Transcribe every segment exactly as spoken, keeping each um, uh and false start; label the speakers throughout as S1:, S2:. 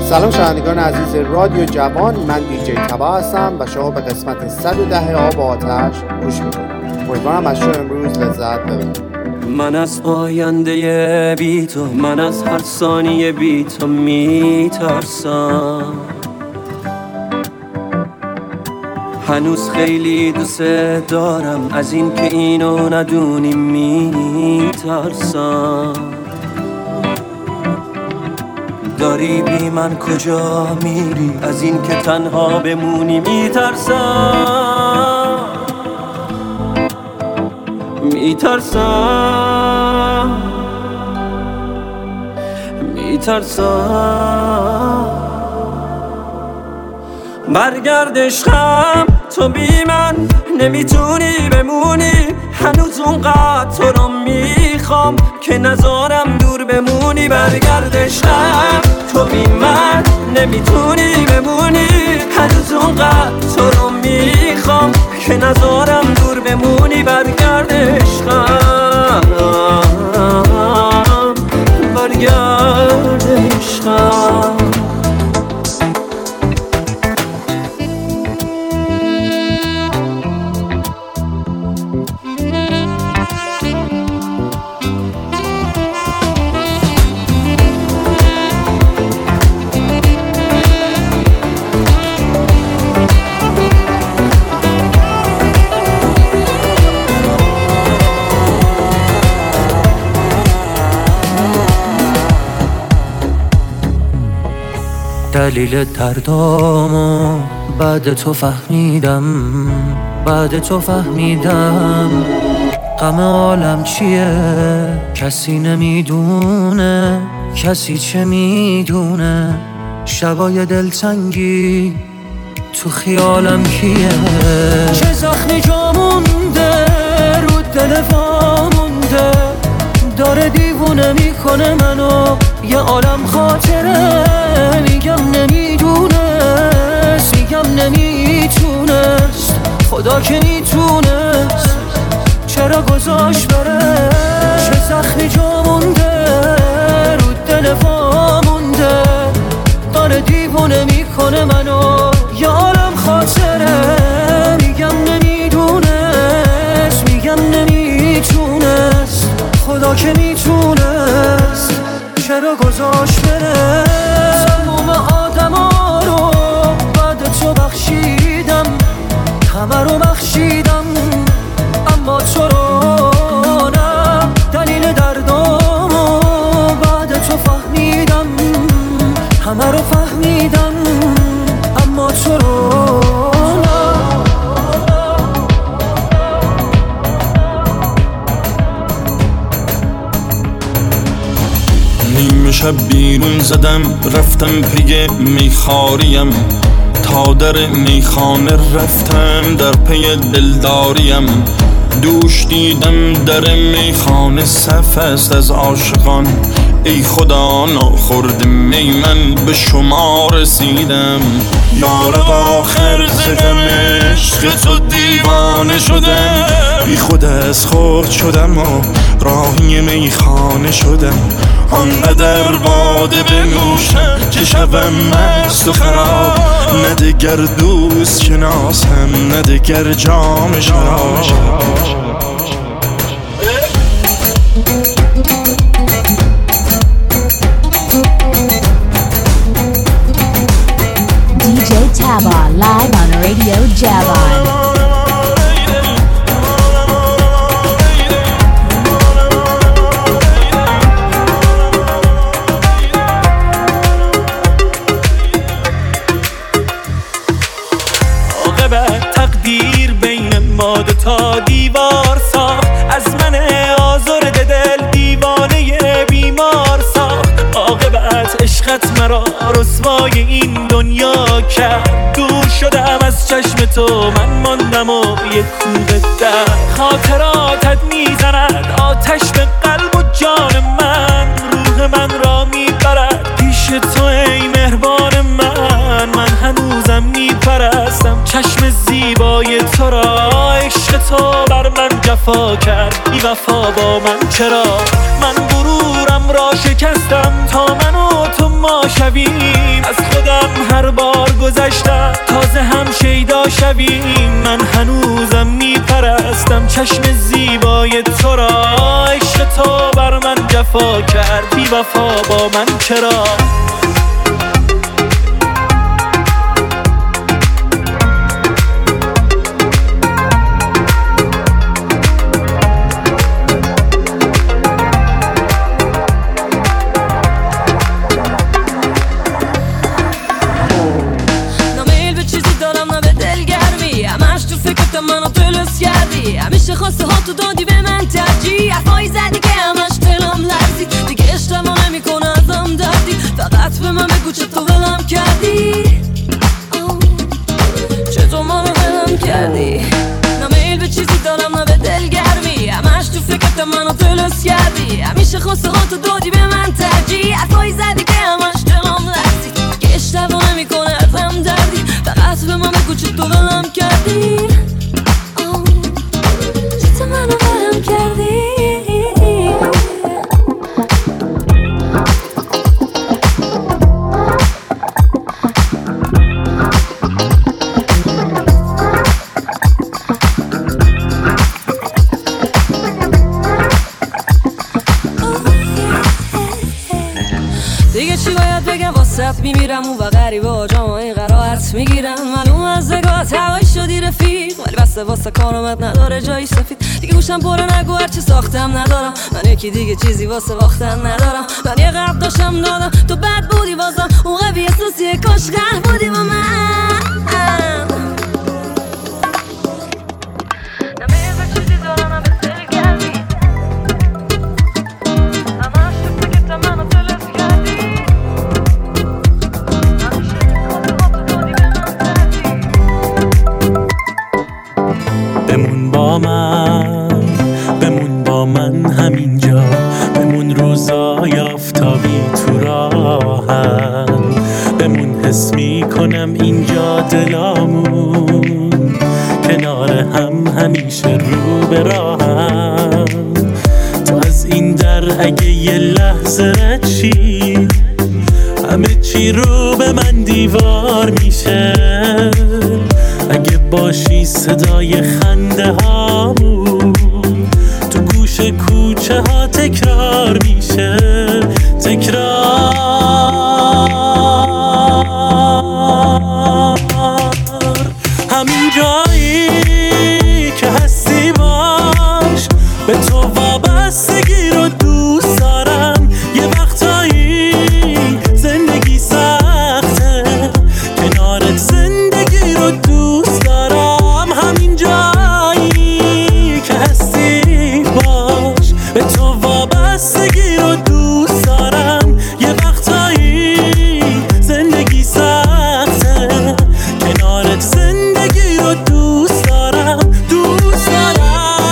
S1: سلام شنوندگان عزیز رادیو جوان، من دیجی تبا هستم و شما به قسمت صد و ده آب آتش گوش میکنید. امیدوارم از شو امروز لذت ببرید.
S2: من از آینده بی تو، من از هر ثانیه بی تو میترسم. هنوز خیلی دوست دارم، از این که اینو ندونی میترسم. داری بی من کجا میری، از این که تنها بمونی میترسم. میترسم میترسم برگرد عشقم، تو بی من نمیتونی بمونی. هنوز اونقدر تو رو میخوام که نذارم دور بمونی. برگرد عشقم، تو بی من نمیتونی بمونی. هنوز اونقدر تو رو میخوام که نذارم دور بمونی. برگرد عشقم، برگرد عشقم. دلیل دردامو بعد تو فهمیدم، بعد تو فهمیدم. غم عالم چیه کسی نمیدونه، کسی چه میدونه. شبای دلتنگی تو خیالم کیه. چه زخمی جا مونده رو دل پا مونده، داره دیوونه میکنه منو. یه عالم خاطره میگم نمیدونست، میگم نمیتونست. خدا که میتونست چرا گذاشت بره. چه زخمی جا مونده رو دل پا مونده، داره دیوونه میکنه منو. یه عالم خاطره میگم نمیدونست، میگم نمیتونست. خدا که میتونست چرا گذاشت بره. تمام آدم ها رو بعد تو بخشیدم، همه رو بخشیدم، اما تو رو نه. دلیل دردامو بعد تو فهمیدم، همه رو فهمیدم، اما تو رو
S3: شب بیرون زدم رفتم پی میخاریم، تا در میخانه رفتم در پی دلداریم. دوش دیدم در میخانه صف است از عاشقان. ای خدا ناخورد می من به شما رسیدم. یارب آخر ز غم عشق تو دیوانه شدم. بی خود از خود شدم و راهی میخانه شدم. آنقدر باده بنوشم که شبم مست و خراب. نه دگر دوست شناسم، نه دگر جام شراب.
S4: دیجی Taba live on Radio Javan.
S2: تقدیر بین ما دو تا دیوار ساخت، از من آزرده دل دیوانه بیمار ساخت. عاقبت عشقت مرا رسوای این دنیا کرد. دور شدم از چشم تو، من ماندم و یک کوه در. خاطراتت میزند آتش به قلب و جان من. روح من را میبرد پیش تو ای مهربان من. من هنوزم میپرستم چشم زیبای تو را. عشق تو بر من جفا کرد، بی وفا با من چرا. من غرورم را شکستم تا من و تو ما ما شویم، از خودم هر بار گذشتم تازه هم شیدا شویم. من هنوزم میپرستم چشم زیبای تو را، عشق تو بر من جفا کرد بی وفا با من چرا؟
S5: همیشه خواسته ها تو دادی به من ترجیح، حرفایی زدی که همش دلم لرزید، دیگه اشتباه نمیکنه ازم دردی، فقط به من بگو چطور ولم کردی، چطور منو ولم کردی. نه میل به چیزی دارم نه به دلگرمی، همش تو فکرت منو دلس کردی، همیشه خواسته ها تو دادی به من ترجیح، حرفایی زدی که همش دلم لرزید، دیگه اشتباه نمیکنه ازم دردی، فقط به من بگو چطور ولم کردی، منو ولم کردی. دیگه چی باید بگم واسط میمیرم اون و غریبا جامعه قرارت میگیرم، معلوم از نگاهت هوایی شدی رفیق، ولی بسته واسه کارمت نداره جایی سفید، دیگه گوشم پره نگو هرچی ساختم ندارم، من یکی دیگه چیزی واسه واختن ندارم، من یه قبل داشتم دادم تو بد بودی بازم اون قوی احساسیه کاش قهر بودی با من.
S2: بمون با من بمون با من همینجا، بمون روزای آفتابی تو راهم، بمون حس میکنم اینجا دلامون کنار هم همیشه رو به راهم. تو از این در اگه یه لحظه رد چی همه چی رو به من دیوار میشه، اگه باشی صدای خنده هامون تو گوش کوچه ها تکرار میشه، تکرار. همین جایی که هستی باش، به تو وابستگی رو دوست دارم، یه وقتایی زندگی سخته کنارت زندگی رو دوست دارم، همین جایی که هستی باش، به تو وابستگی رو دوست دارم، یه وقتایی زندگی سخته کنارت زندگی رو دوست دارم، دوست دارم.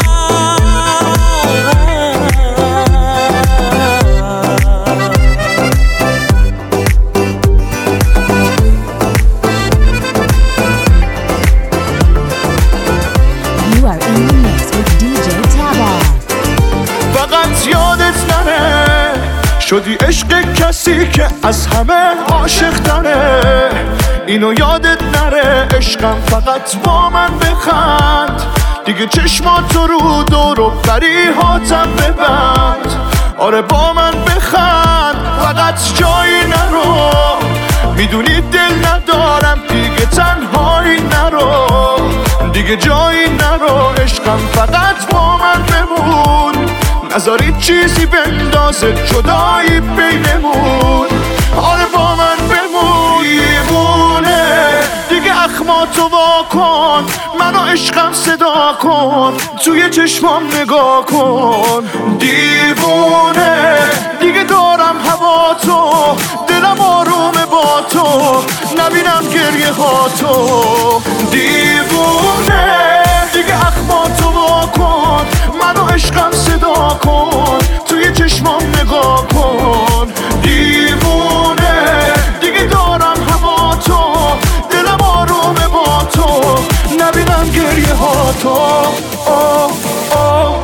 S4: You are in the mix with دی جی Taba.
S6: فقط یادت نره شدی عشق کسی که از همه عاشق تره، اینو یادت نره عشقم فقط با من بخند، دیگه چشماتو رو دور و بریهاتم ببند، آره با من بخند فقط جایی نرو، میدونی دل ندارم دیگه تنهایی نرو، دیگه جایی نرو عشقم فقط با من بمون، نذاری چیزی بندازه جدایی بینمون، آره با من بمون. دیوونه دیگه اخماتو وا کن، منو عشقم صدا کن، توی چشمام نگاه کن، دیوونه دیگه دارم هوا تو، دلم آرومه با تو، نبینم گریه ها تو، دیوونه دیگه اخماتو وا کن، منو عشقم صدا کن، توی چشمام نگاه کن، دیوونه دیگه دارم هوا تو، دلم آرومه با تو، نبینم گریه ها تو. آه آه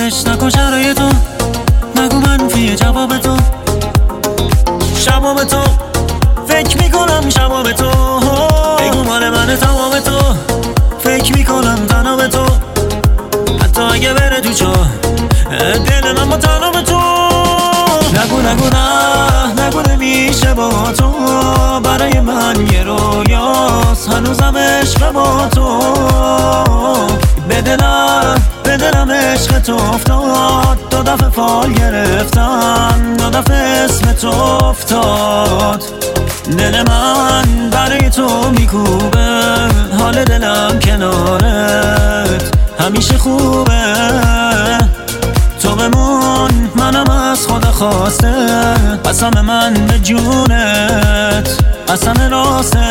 S2: راحتش نکن شرای تو، نگو منفیه جواب تو، شباب تو فکر میکنم شباب تو، بگو مال من تمام تو، فکر میکنم تنها به تو، حتی اگه بره تو چا دل من با تنها به تو. نگو نگو نه نگو نمیشه با تو، برای من یه رویاست هنوزم عشق با تو، به دلم به دلم عشق تو افتاد، دو دفعه فال گرفتم، دو دفعه اسم تو افتاد، دل من برای تو میکوبه، حال دلم کنارت همیشه خوبه، تو بمون منم از خدا خواسته، قسم من به جونت قسم راسته.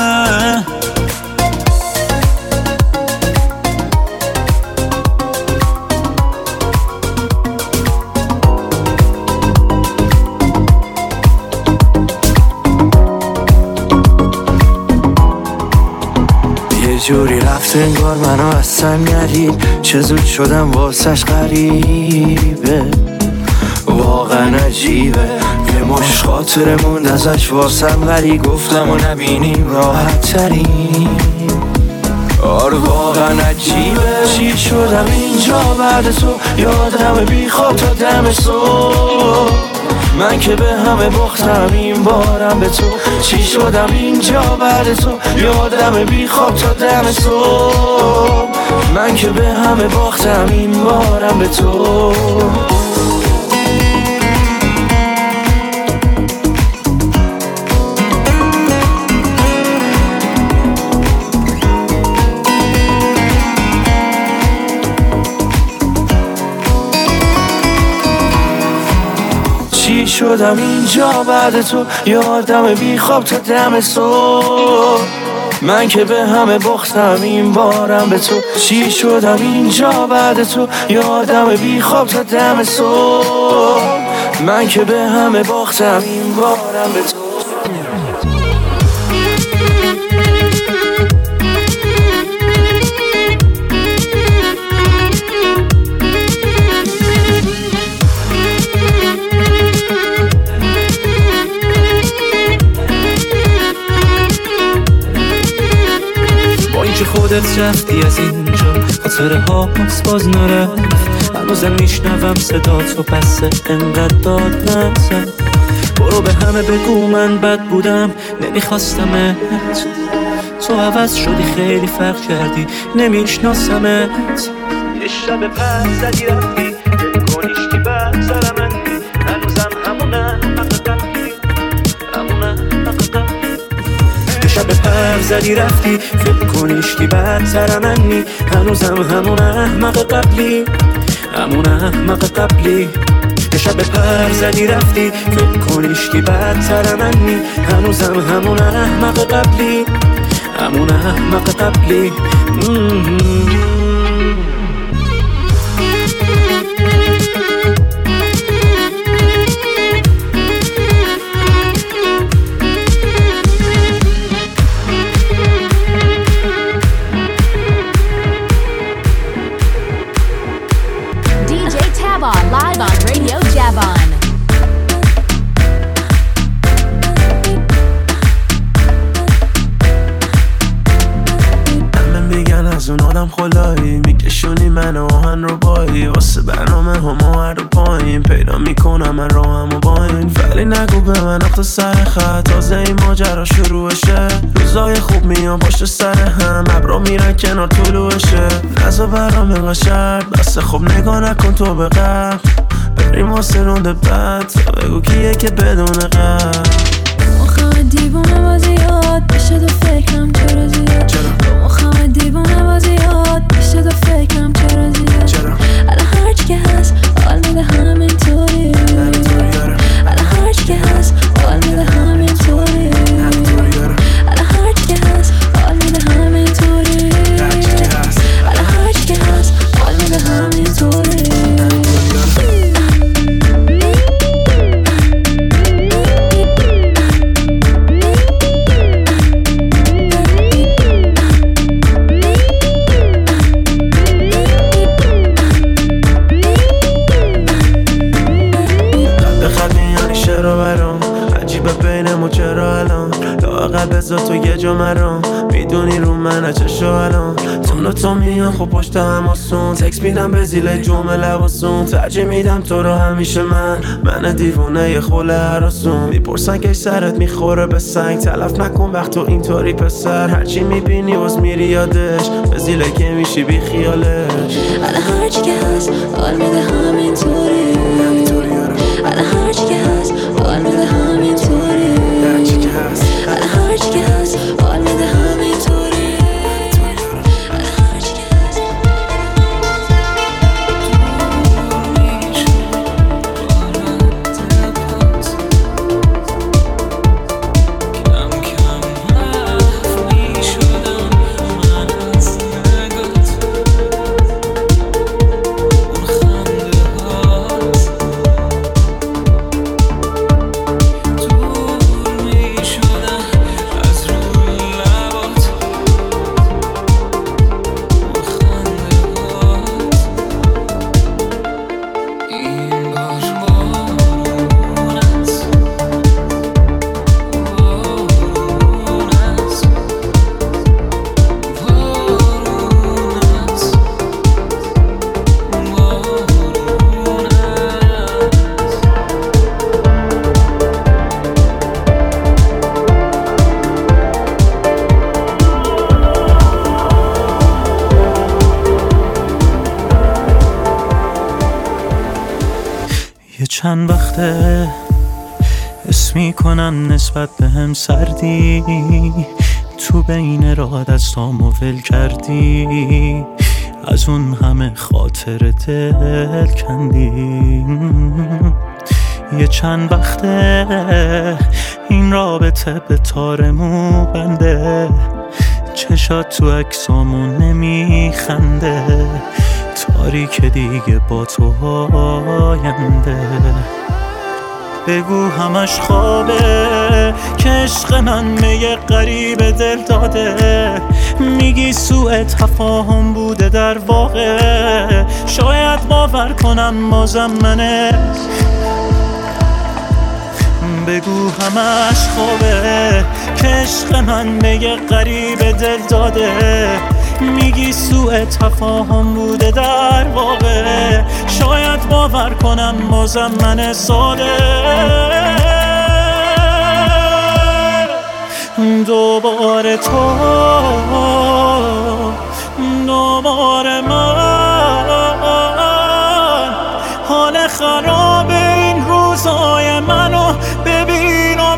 S7: جوری رفت انگار منو از سنگری، چه زود شدم واسش غریبه، واقعا عجیبه، یه مش خاطره موند ازش واسم ولی گفتم و نبینیم راحت تریم، آره واقعا عجیبه، چی شدم اینجا بعد تو، یادم بی خواب تا دم صبح، من که به همه باختم این بارم به تو، چی شدم اینجا بعد تو، یادم بی خواب تا دم صبح، من که به همه باختم این بارم به تو. چی شدم اینجا بعد تو، یادم بی خواب تا دم صبح، من که به همه باختم این بارم به تو، چی شدم اینجا بعد تو، یادم بی خواب تا دم صبح، من که به همه باختم این بارم به تو.
S2: خودت رفتی از اینجا، خاطره ها باز نرفت، هنوزم میشنوم صدا تو، پس انقدر داد نزن، برو به همه بگو من بد بودم نمیخواستمت، تو عوض شدی خیلی فرق کردی نمیشناسمت، یه شب پر زدی رفتی کنیشتی بر سر من، هنوزم همونه قبلی همونه قبلی، شب پر زدی رفتی فکر کنیشتی بدتر منی، هنوزم همون احمق قبلی همون احمق قبلی، شب پر زدی رفتی فکر کنیشتی بدتر منی، هنوزم همون احمق قبلی همون احمق قبلی.
S4: Live on Radio Javon.
S7: همه میگن از اون آدم خلایی، میکشونی من آهن رو بایی، واسه برنامه همه هر رو پایین پیدا میکنم من راهم و باین، ولی نگو به من اخت سر خط، تازه این ماجرا شروعشه، روزای خوب میان پشت سر هم، ابرا میرن کنار طلوعشه، نزا برنامه قشر بس خوب نگاه نکن تو به قبل، بریم واسه رونده بد، بگو کیه که بدون قبل،
S5: مخم دیوانه بازی یاد بشه دو فکرم چرا زیاد، مخم دیوانه بازی یاد بشه دو فکرم چرا زیاد، الان هرچی که هست حال میده همینطوری، الان هرچی که هست حال میده همینطوری، الان هرچی که هست حال میده همینطوری، الان هرچی که هست حال میده همینطوری.
S7: دوتا میان خب پشت هم آسون تکس میدم به زیل جمعه لباسون ترجیح میدم تو رو همیشه من من دیوونه خوله هراسون میپرسن که سرت میخوره به سنگ تلف نکن وقت تو اینطوری پسر هرچی میبینی باز میری یادش به زیله که میشی بی خیالش
S5: الان هرچی که هست حال میده همینطوری الان هرچی که هست حال میده همینطوری
S7: هرچی که هست
S5: الان هرچی که هست حال میده همینطوری
S2: چند وقته حس میکنم نسبت به هم سردی تو بین راه دستامو ول کردی از اون همه خاطر دل کندی یه چند وقته این رابطه به تارمو بنده چشات تو عکسامون نمیخنده تاریک دیگه با تو آینده بگو همش خوابه که عشق من به یه غریب دل داده میگی سوء تفاهم بوده در واقع شاید باور کنم بازم منه بگو همش خوابه که عشق من به یه غریب دل داده میگی سوء تفاهم بوده در واقع شاید باور کنم بازم من ساده دوباره تو دوباره من حال خراب این روزای منو ببین و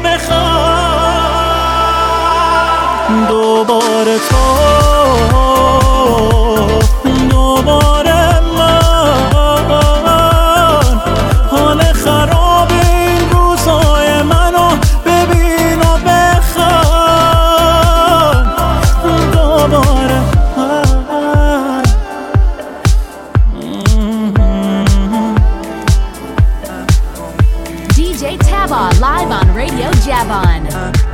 S2: بخواه دوباره تو دوباره من حال خراب این روزای منو ببین و بخواه دوباره من
S4: دی جی Taba live on Radio Javon.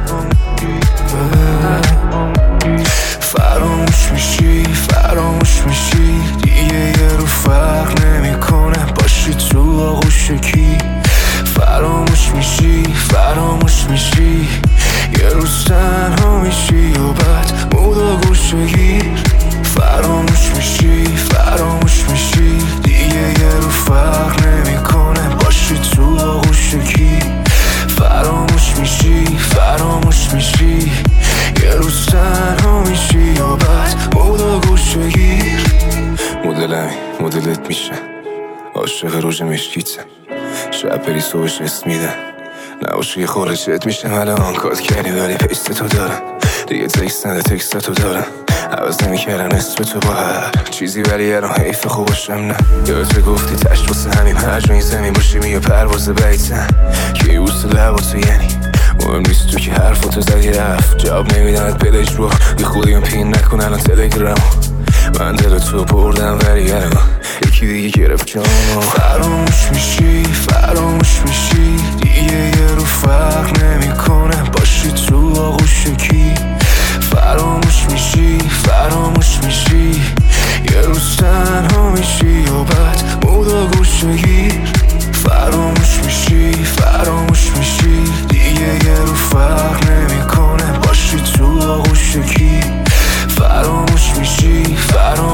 S7: فراموش میشی فراموش میشی دیگه یه رو فرق نمیکنه باشی تو آغوشکی فراموش میشی فراموش میشی یه روز تنها میشی و بعد مودا گوشگیر فراموش میشی فراموش میشی دیگه یه رو فرق نمیکنه باشی تو آغوشکی فراموش میشی فراموش میشی یه روز تنها میشی و بعد مودا گوشگیر مدلمی مدلت میشه عاشق روژ مشکیته شب پری صبحش اسم میده نباشه یه خورشت میشه الان کات کردی ولی پیست تو دارم دیگه تکست نده تکست تو دارم عوض نمیکردم نصف تو با هر چیزی ولی الان حیف خوب باشم نه یادت گفتی تشت واسه همین حجم زمین باشی میو پرواز بیتن که یه بوست لبا تو یعنی مهم نیست تو که حرفاتو زدی رفت جواب نمیدنت پلش رو یه خودیم پین نکن الان تلگرام من دل تو بردم ولی الان یکی دیگه گرفت جامو فراموش میشی فراموش میشی دیگه یه رو فرق نمیکنه باشی تو آغوشکی فراموش میشی فراموش میشی یه روز تنها میشی و بعد مودا گوشگیر فراموش میشی فراموش میشی دیگه یه رو فرق نمیکنه باشی تو آغوشکی فراموش میشی فراموش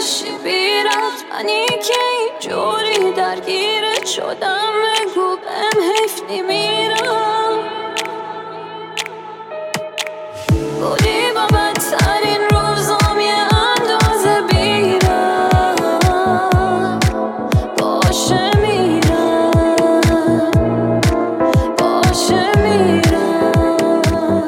S5: باشی بیرفت منی که اینجوری درگیرت شدم بگو بهم حیف نمیرم گلی با بدترین روزام یه اندازه بیرم باشه میرم باشه میرم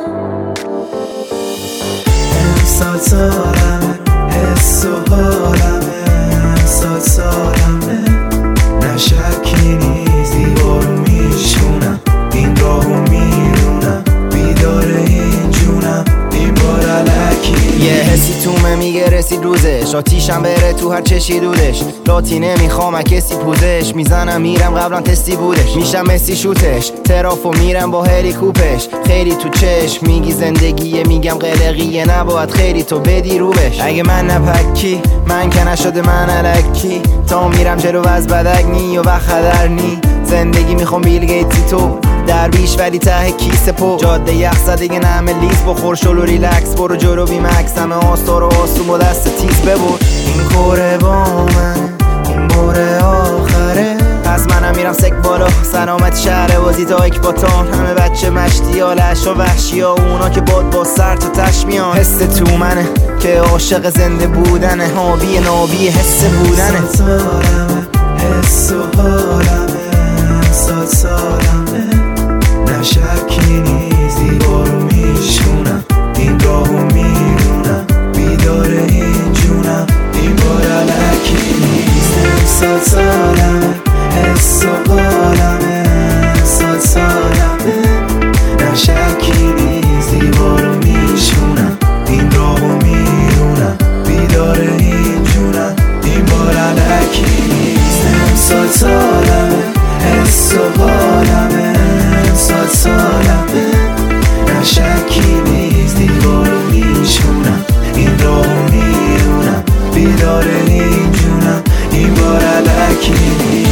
S7: امسال سالمه حس و حالمه امسال سالمه نشکی نیست دیوارو میشونم این راهو میرونم بیدار این جونم این بار علکی
S8: یه حسی تومه میگه رسید روزش آتیشم بره تو هر چشی دودش لاتی نمیخوام کسی پوزش میزنم میرم قبلا تستی بودش میشم مسی شوتش ترافو میرم با هلی کوپش خیلی تو چشم میگی زندگیه میگم قلقیه نباید خیلی تو بدی روبش اگه من نپکی من که نشده من الکی تا میرم جلو از بدک نی و وقت خدر نی زندگی میخوام بیل گیتی تو درویش ولی ته کیسه پو جاده یخ زدگه نمه لیز بخور شلو ریلکس برو جلو بی مکس همه آستار و آسون با دست تیز ببر این کوره با من این باره آخره پس منم میرم سک بالا سلامت شهر بازی تا اکباتان همه بچه مشتی ها لش و وحشی ها اونا که باد با سر تا تش میان حس تو منه که عاشق زنده بودنه هابی نابی حس بودنه
S7: سالمه حس و حالمه سال سالمه نشکی نیست دیوارو میشونم این راهو میرونم بیدار این جونم این بار علکی نیست امسال سالمه حس و حالمه سال سالمه نشکی نیست دیوارو میشونم این راهو میرونم بیدار این جونم این بار علکی نیست امسال سالمه حس و حالمه سال سالمه نشکی نیست دیوارو میشونم این راهو میرونم بیدار این جونم این بار علکی نیست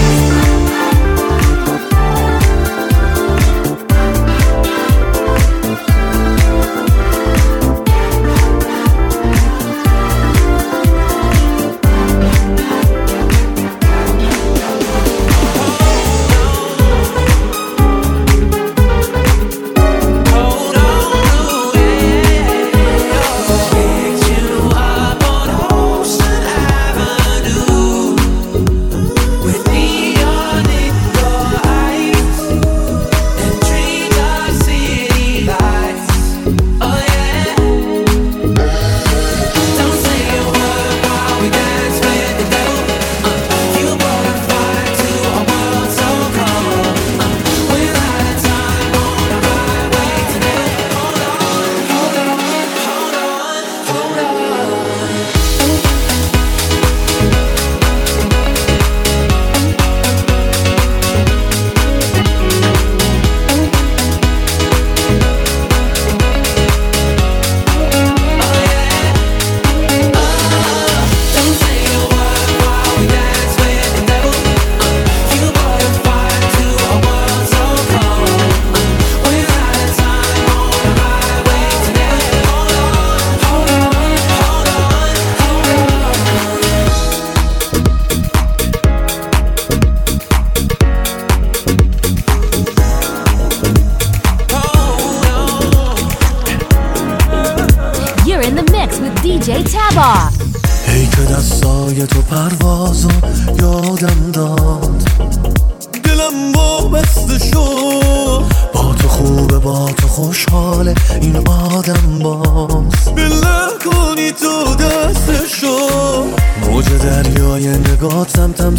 S9: ای که دستای تو پروازو یادم داد دلم وابسته شد با تو خوبه با تو خوشحاله این آدم باز بله کنی تو دستشو موج دریای نگاه تم تم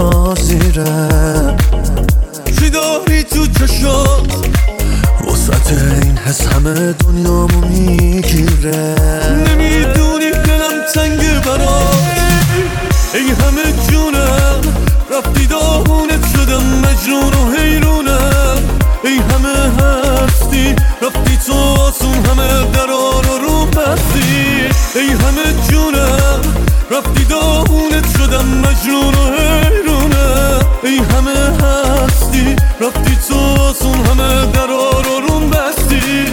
S9: سرازیره چی داری تو چشات وسط این حس همه دنیامو میگیره نمیدونی دلم تنگ برات ای همه جونم رفتی داغونت شدم مجنون و حیرونم ای همه هستی رفتی تو آسون همه درا رو رو بستی ای همه جونم رفتی داغونت شدم مجنون و حیرونم ای همه هستی رفتی تو آسون همه درا رو رو بستی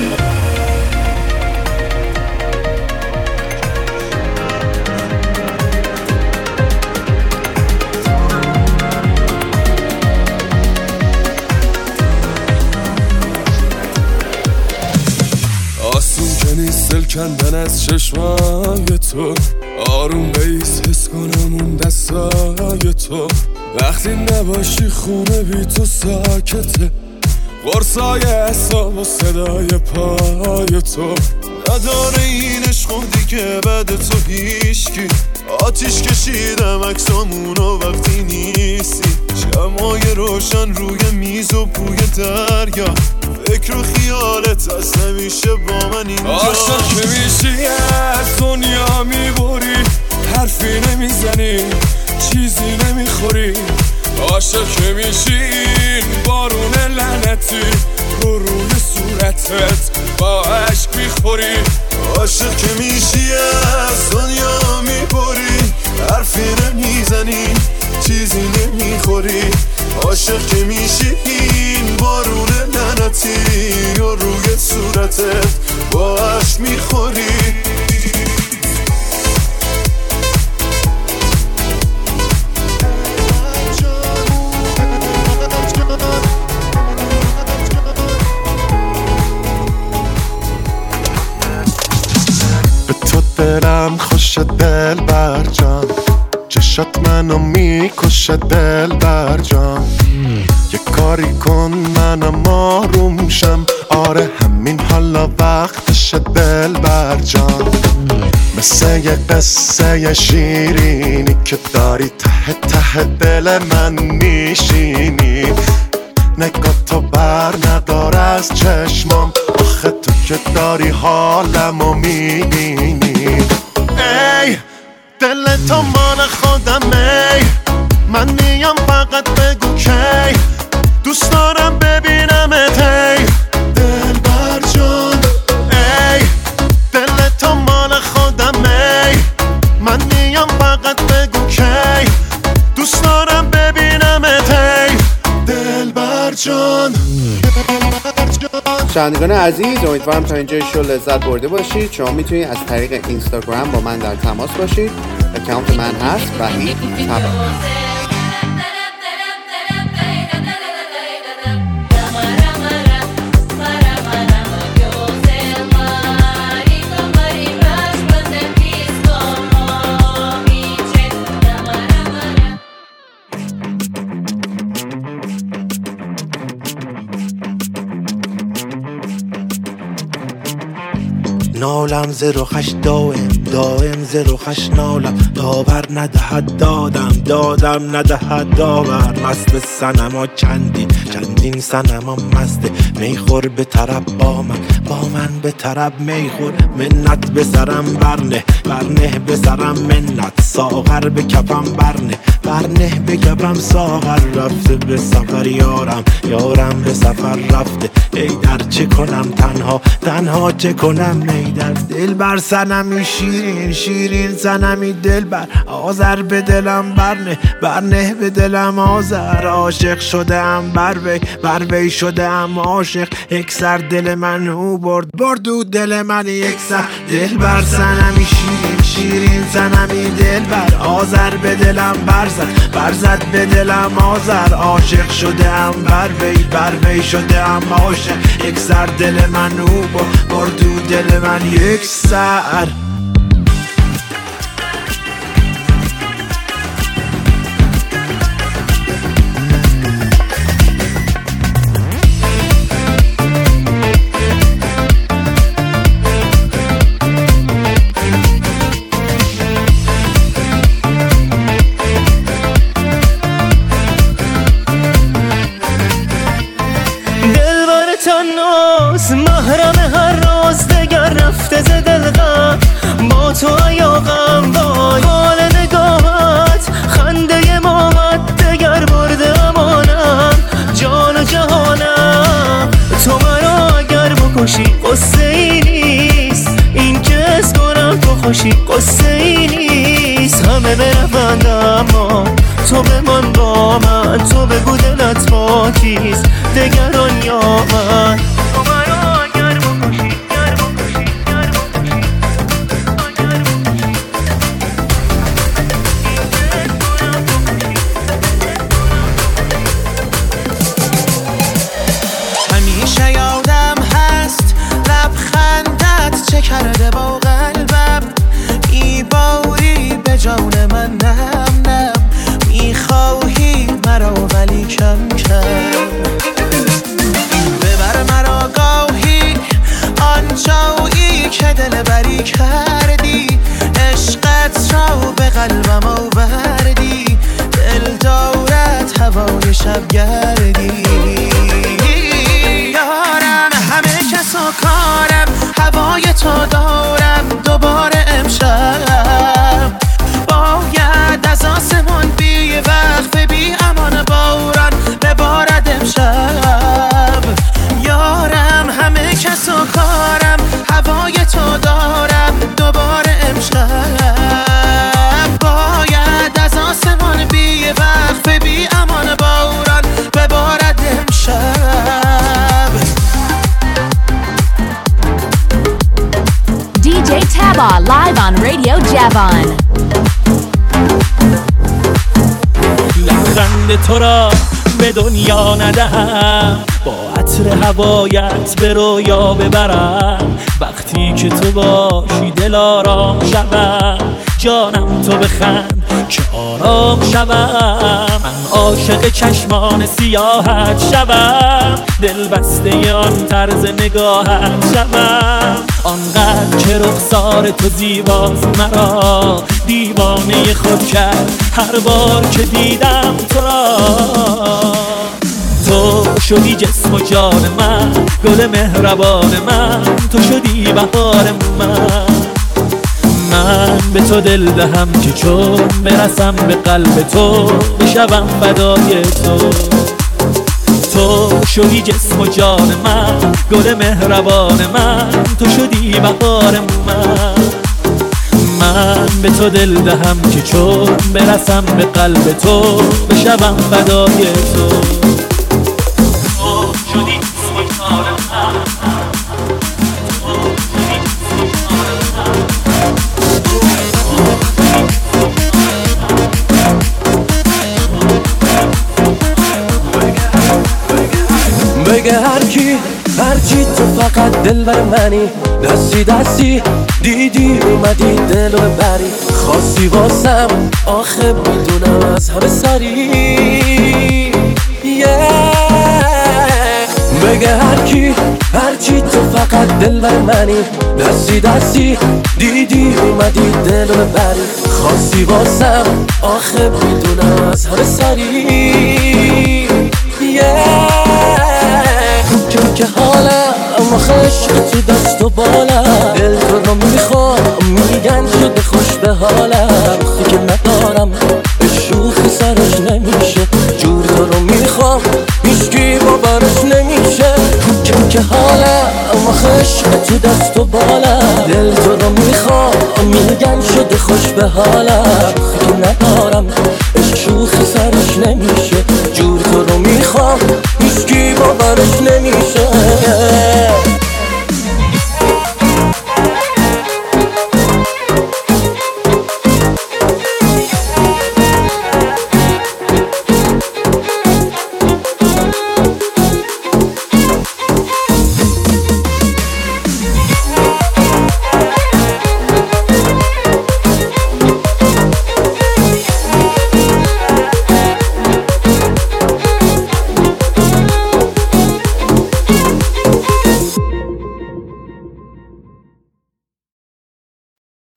S9: کندن از چشمای تو، آروم بیس حس کنم اون دستای تو. وقتی نباشی خونه بی تو ساکته، قرصای اعصاب و صدای پای تو. نداره این عشق دیگه بعد تو هیچکی، آتیش کشیدم عکسامونو وقتی نیستی. شمای روشن روی میز و بوی دریا، فکر و خیالت از همیشه با من اینجا. عاشق که میشی از دنیا میبری، حرفی نمیزنی چیزی نمیخوری. عاشق که میشی این بارون لعنتی رو روی صورتت با عشق میخوری. عاشق که میشی از دنیا میبری، حرفی نمیزنی چیزی نمیخوری. عاشق که میشی این بارون لعنتی رو روی صورتت با عشق میخوری.
S10: دلم خوش دل بر جان، چشات منو میکشه دل بر جان. یه کاری کن منم آروم شم، آره همین حالا وقتش دل بر جان. مثل یه قصه شیرینی که داری ته ته دل من میشینی. نگاه تو بر ندار از چشمام، آخه تو که داری حالمو میبینی. ای دل تو مال خودم، ای من میام فقط بگو کی دوست دارم ببینمت. ای دل بر جان، ای دل تو مال خودم، ای من میام فقط بگو کی دوست دارم ببینمت. ای دل بر جان.
S1: شنوندگان عزیز، امیدوارم تا اینجای شو لذت برده باشید. شما میتونید از طریق اینستاگرام با من در تماس باشید. اکانت من هست وحید تبا.
S11: نالم زر و خش دائم دائم زر و خش نالم. داور ندهد دادم دادم ندهد داور. مست صنما چندین چندین صنما مسته. میخور به طرب با من با من به طرب میخور. منت به سرم برنه برنه به سرم منت. ساغر به کفم برنه برنه به کفم ساغر. رفته به سفر یارم یارم به سفر رفته. ای در چه کنم تنها تنها چه کنم. ای در دل بر صنمی شیرین شیرین صنمی دل بر. آذر به دلم برنه برنه به دلم آذر. عاشق شده ام بر وی بر وی شده ام عاشق. یک سر دل من او برد برد او دل من یک سر. دل بر صنمی شیرین شیرین صنمی دل بر. آذر به دلم برزد برزد به دلم آذر. عاشق شده ام بر وی بر وی شده ام عاشق. یک سر دل من او برد او دل من یک سر.
S12: محرم هر روز دگر رفته ز دل غم. با تو ایاغم وای حال نگاهت خنده مامت دگر برده امانم جان و جهانم. تو مرا اگر بکشی قصه ای نیست، این که از کنم تو خوشی قصه ای نیست. همه برفند اما تو بمان با من. تو بگو دلت پاکیست دگران یا من.
S13: چه کرده با
S4: Jabba live on Radio Javon.
S2: لبخند تو را به دنیا ندهم، با عطر هوایت به رویا ببرم. وقتی که تو باشی دل آرام شوم، جانم تو بخند که آرام شوم. من عاشق چشمان سیاحت شوم، دل بسته آن طرز نگاهت شوم. آنقدر که رخسار تو زیباست مرا دیوانه خود کرد هر بار که دیدم تو را. تو شدی جسم و جان من، گل مهربان من، تو شدی بهار من. من به تو دل دهم که چون برسم به قلب تو بشوم فدای تو. تو شدی جسم و جان من، گل مهربان من، تو شدی بهار من. من به تو دل دهم که چون برسم به قلب تو بشوم فدای تو.
S12: بگه هر کی هر چی تو فقط دل بر منی، دستی دستی دیدی اومدی دل رو بری. خواستی واسم آخه میدونم از همه سری yeah. بگه هر کی هر چی تو فقط دل بر منی، دستی دستی دیدی اومدی دل رو بری. خواستی واسم آخه میدونم از همه سری yeah. چون که حالم اما خشق تو دست و بالم، دل تو رو میخوام میگن شده خوش به حالم. وقتی که ندارم به شوخی سرش نمیشه، جور تو رو میخوام هیچکی باورش نمیشه. چون که حالم اما خشق تو دست و بالم، دل تو رو میخوام میگن شده خوش به حالم. وقتی که ندارم به شوخی سرش نمیشه، جور تو رو میخوام هیچکی باورش نمیشه.